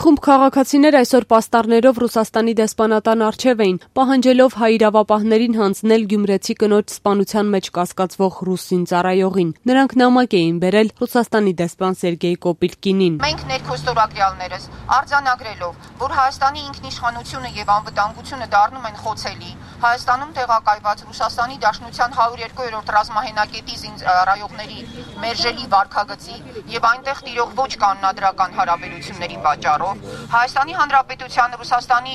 խումբ քաղաքացիներ այսօր պաստառներով Ռուսաստանի դեսպանատան առջև էին, պահանջելով հայ իրավապահներին հանձնել գյումրեցի կնոջ սպանության մեջ կասկածվող ռուս զինծառայողին։ Նրանք նամակ էին բերել Ռուսաստանի դեսպան Սերգեյ Կոպիլկինին։ Մենք ներքոստորագրյալներս արձանագրելով, որ Հայաստանի ինքնիշխանությունը եւ անվտանգությունը դառնում են խոցելի, Հայաստանում տեղակայված Ռուսաստանի Դաշնության 102-րդ ռազմահենակետի զինծառայողների մերժելի վարքագծի եւ այնտեղ տիրող ոչ կանոնադրական հարաբերությունների պատճառով Հայաստանի Հանրապետության Ռուսաստանի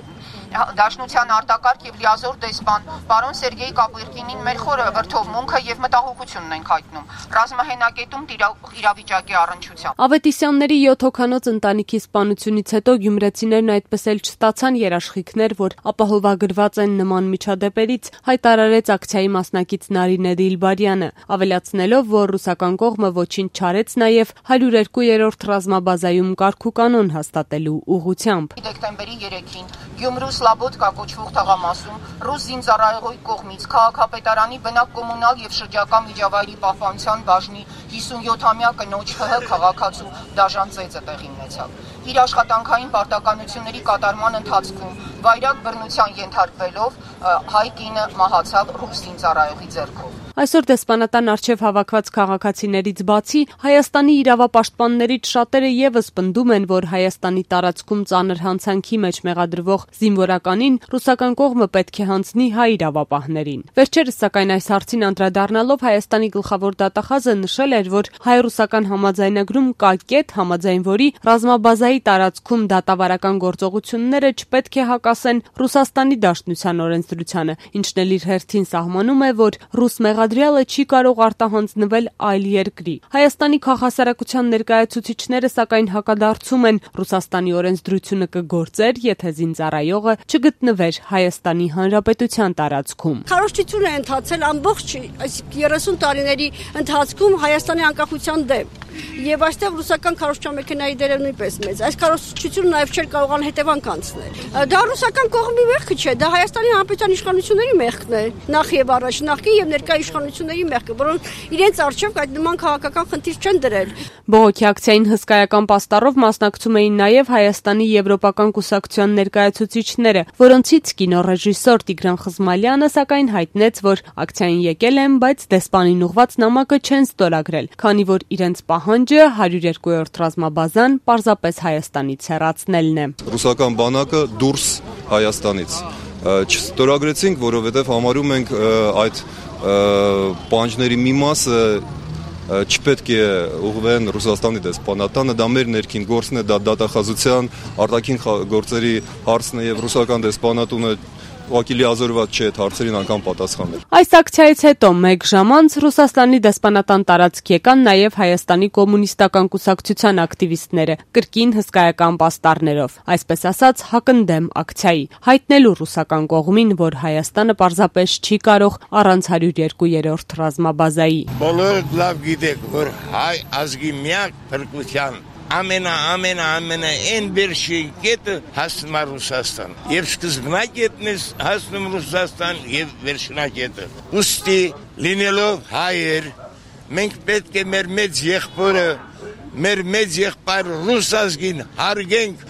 Դաշնության արտակարգ եւ լիազոր դեսպան պարոն Սերգեյ Կոպիլկինին մեր խորը վրդովմունքը եւ մտահոգությունն ենք հայտնում ռազմահենակետում իրավիճակի առնչությամբ։ Ավետիսյանների 7 հոգանոց ընտանիքի սպանությունից հետո գյումրեցիներն այդպես էլ չստացան երաշխիքներ, որ ապահովագրված են նման միջադեպերից, հայտարարեց ակցիայի մասնակից Նարինե Դիլբարյանը, ավելացնելով, որ ռուսական կողմը ոչինչ չարեց նաեւ 102-րդ ռազմաբազայում կարգուկանոն հաստատելու ուղղությամբ։ Դեկտեմբերի 3-ին Գյումրու Սլաբոդկա կոչվող թաղամասում ռուս զինծառայողի կողմից քաղաքապետարանի բնակ կոմունալ եւ շրջակա միջավայրի պահպանության բաժնի 57-ամյա կնոջ ՀՀ քաղաքացու դաժան ծեծը տեղի ունեցավ։ Իր աշխատանքային պարտականությունների կատարման ընթացքում վայրագ բռնության ենթարկվելով հայ կինը մահացավ ռուս զինծառայողի ձեռքով։ Այսօր դեսպանատան առջև հավաքված քաղաքացիներից բացի Հայաստանի իրավապաշտպաններից շատերը եւս պնդում են, որ Հայաստանի տարածքում ծանր հանցանքի մեջ մեղադրվող զինվորականին ռուսական կողմը պետք է հանձնի հայ իրավապահներին։ Վերջերս սակայն այս հարցին անդրադառնալով Հայաստանի գլխավոր դատախազը նշել էր, որ հայ-ռուսական համաձայնագրում կա կետ, համաձայն որի ռազմաբազայի տարածքում դատավարական գործողությունները չպետք է հակասեն Ռուսաստանի Դաշնության օրենսդրությանը, ինչն էլ իր հերթին սահմանում է, որ ռուս մեղադրյալը չի կարող արտահանձնվել այլ երկրի։ Հայաստանի քաղաքասարակության ներկայացուցիչները սակայն հակադարձում են Ռուսաստանի օրենսդրությունը կգործեր, եթե զինծառայողը չգտնվեր Հայաստանի Հանրապետության տարածքում։ Քարոզչություն է ընթացել ամբողջ այս 30 տարիների ընթացքում Հայաստանի անկախության դեմ։ Եվ այստեղ ռուսական քարոզչամեքենայի դերը նույնպես մեծ։ Այս քարոզչությունը նաև չէր կարողան հետևանք անցնել։ Դա ռուսական կողմի մեղքը չէ, դա Հայաստանի Հանրապետության իշխանությունների մեղքն է։ Նախ եւ առաջ, նախկին եւ ներկա իշխանությունների մեղքը, որոնք իրենց առջև այդ նման քաղաքական խնդիր չեն դրել։ Բողոքի ակցիային հսկայական պաստառով մասնակցում էին նաև Հայաստանի Եվրոպական կուսակցության ներկայացուցիչները, որոնցից կինոռեժիսոր Տիգրան Խզմալյանը սակայն հայտնեց, որ ակցիային եկել են, բայց դեսպանին ուղված նամակը չեն ստորագրել, քանի որ իրենց պահանջը 102-րդ ռազմաբազան պարզապես Հայաստանից հեռացնելն է։ Ռուսական բանակը դուրս Հայաստանից չստորագրեցինք, որովհետև համարում ենք այդ պահանջների մի մասը չպետք է ուղղվեն Ռուսաստանի դեսպանատանը, դա մեր ներքին գործն է, դա դատախազության արտաքին գործերի հարցն է եւ ռուսական դեսպանատունը ուղղակի լիազորված չէ այդ հարցերին անգամ պատասխանել։ Այս ակցիայից հետո մեկ ժամ անց Ռուսաստանի դեսպանատան տարածք եկան նաև Հայաստանի կոմունիստական կուսակցության ակտիվիստները, կրկին հսկայական պաստառներով, այսպես ասած հակընդդեմ ակցիայի, հայտնելու ռուսական կողմին, որ Հայաստանը պարզապես չի կարող առանց 102-րդ ռազմաբազայի։ Բոլորդ լավ գիտեք, որ հայ ազգի միակ փրկության ամենա վերջին կետը հասնում է Ռուսաստան։ Եվ սկզբնակետն է հասնում Ռուսաստան եւ վերջնակետը։ Ուստի լինելով հայեր, մենք պետք է մեր մեծ եղբորը, մեր մեծ եղբայր ռուս ազգին հարգենք,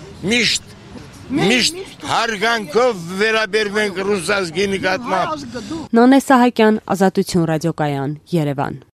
միշտ հարգանքով վերաբերվենք ռուս ազգի նկատմամբ։ Նոնե Սահակյան, Ազատություն ռադիոկայան, Երևան։